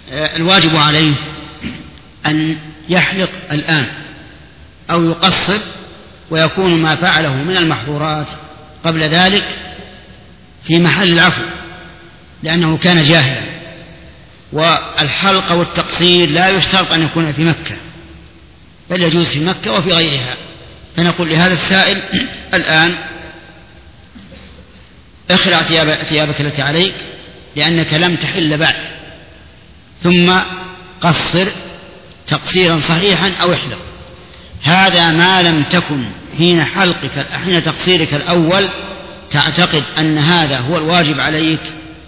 الواجب عليه أن يحلق الآن أو يقصر، ويكون ما فعله من المحظورات قبل ذلك في محل العفو لأنه كان جاهلا. والحلق والتقصير لا يشترط أن يكون في مكة، بل يجوز في مكة وفي غيرها. فنقول لهذا السائل الآن اخلع ثيابك التي عليك لأنك لم تحل بعد، ثم قصر تقصيرا صحيحا أو احلق. هذا ما لم تكن حين تقصيرك الأول تعتقد أن هذا هو الواجب عليك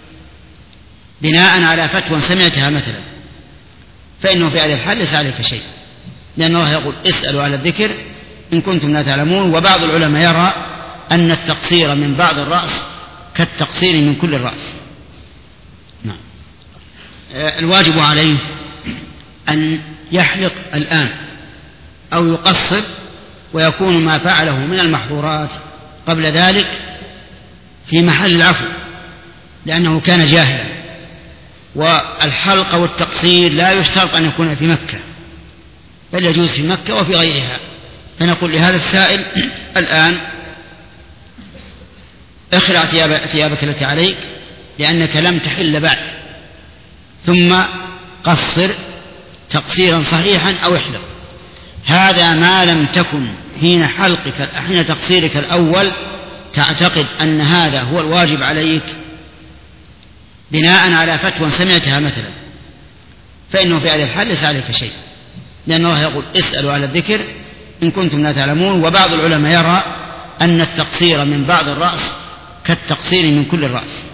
بناء على فتوى سمعتها مثلا، فإنه في هذا الحال ليس عليك شيء، لأن الله يقول اسألوا على الذكر إن كنتم لا تعلمون. وبعض العلماء يرى أن التقصير من بعض الرأس كالتقصير من كل الرأس. نعم. الواجب عليه أن يحلق الآن أو يقصر، ويكون ما فعله من المحظورات قبل ذلك في محل العفو لأنه كان جاهلا. والحلق والتقصير لا يشترط أن يكون في مكة، بل يجوز في مكة وفي غيرها. فنقول لهذا السائل الآن اخلع ثيابك التي عليك لأنك لم تحل بعد، ثم قصر تقصيرا صحيحا أو احلق. هذا ما لم تكن حين تقصيرك الأول تعتقد أن هذا هو الواجب عليك بناء على فتوى سمعتها مثلا، فإنه في هذا الحال ليس عليك شيء، لأن الله يقول اسألوا على الذكر إن كنتم لا تعلمون. وبعض العلماء يرى أن التقصير من بعض الرأس كالتقصير من كل الرأس.